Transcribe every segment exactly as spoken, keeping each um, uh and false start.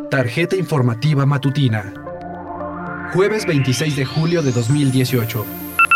Tarjeta informativa matutina. Jueves veintiséis de julio de dos mil dieciocho.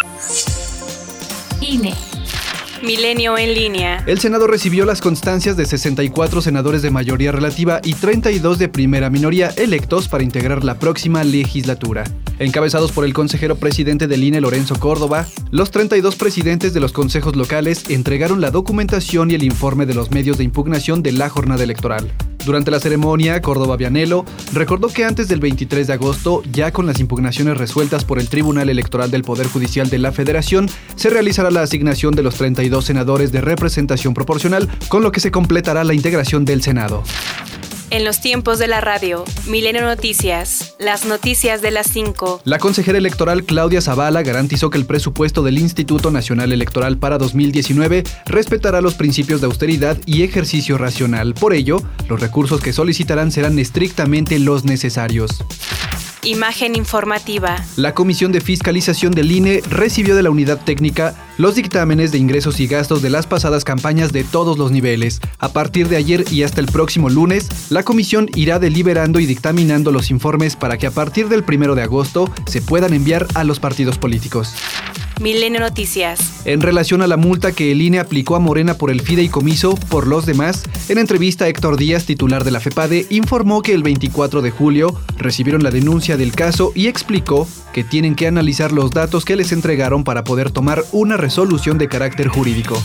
I N E. Milenio en línea. El Senado recibió las constancias de sesenta y cuatro senadores de mayoría relativa y treinta y dos de primera minoría electos para integrar la próxima legislatura. Encabezados por el consejero presidente del I N E, Lorenzo Córdoba, los treinta y dos presidentes de los consejos locales entregaron la documentación y el informe de los medios de impugnación de la jornada electoral. Durante la ceremonia, Córdoba Vianello recordó que antes del veintitrés de agosto, ya con las impugnaciones resueltas por el Tribunal Electoral del Poder Judicial de la Federación, se realizará la asignación de los treinta y dos senadores de representación proporcional, con lo que se completará la integración del Senado. En los tiempos de la radio, Milenio Noticias, las noticias de las cinco. La consejera electoral Claudia Zavala garantizó que el presupuesto del Instituto Nacional Electoral para dos mil diecinueve respetará los principios de austeridad y ejercicio racional. Por ello, los recursos que solicitarán serán estrictamente los necesarios. Imagen informativa. La Comisión de Fiscalización del I N E recibió de la Unidad Técnica los dictámenes de ingresos y gastos de las pasadas campañas de todos los niveles. A partir de ayer y hasta el próximo lunes, la comisión irá deliberando y dictaminando los informes para que a partir del primero de agosto se puedan enviar a los partidos políticos. Milenio Noticias. En relación a la multa que el I N E aplicó a Morena por el fideicomiso por los demás, en entrevista Héctor Díaz, titular de la FEPADE, informó que el veinticuatro de julio recibieron la denuncia del caso y explicó que tienen que analizar los datos que les entregaron para poder tomar una resolución de carácter jurídico.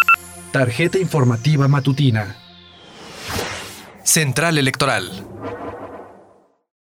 Tarjeta informativa matutina. Central Electoral.